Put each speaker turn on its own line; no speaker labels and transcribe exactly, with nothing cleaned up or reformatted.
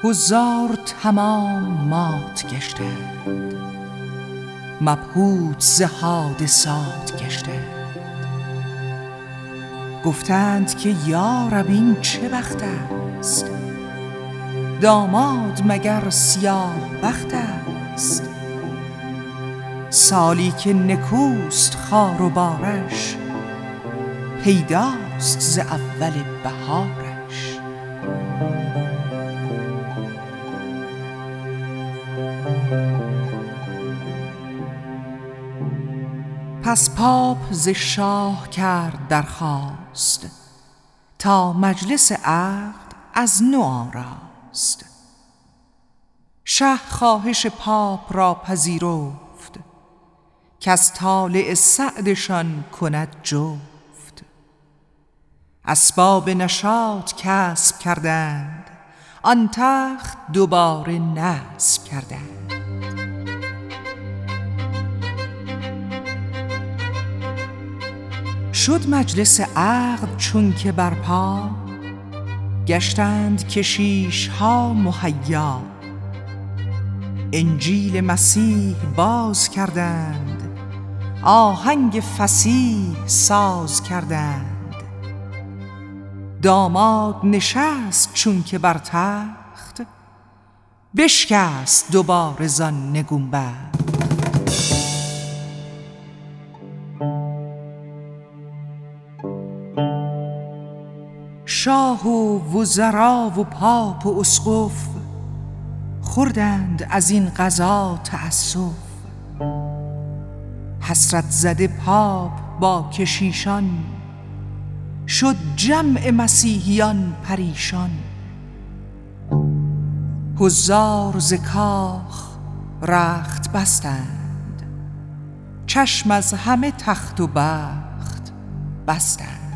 حضار تمام مات گشتند، مبهوت ز حادثات گشتند. گفتند که یا رب این چه بخت است، داماد مگر سیاه بخت است. سالی که نکوست خار و بارش، پیداست ز اول بهارش. پس پاپ ز شاه کرد درخواست، تا مجلس عقد از نو آراست. شه خواهش پاپ را پذیرفت، کز طالع سعدشان کند جفت. اسباب نشاط کسب کردند، آن تخت دوباره نصب کردند. شد مجلس عقد چون که برپا، گشتند کشیش ها مهیا. انجیل مسیح باز کردند، آهنگ فصیح ساز کردند. داماد نشست چون که بر تخت، بشکست دوباره زان نگونبخت. شاه و وزرا و پاپ و اسقف، خوردند از این قضا تأسف. حسرت زده پاپ با کشیشان، شد جمع مسیحیان پریشان. حضار ز کاخ رخت بستند، چشم از همه تخت و بخت بستند.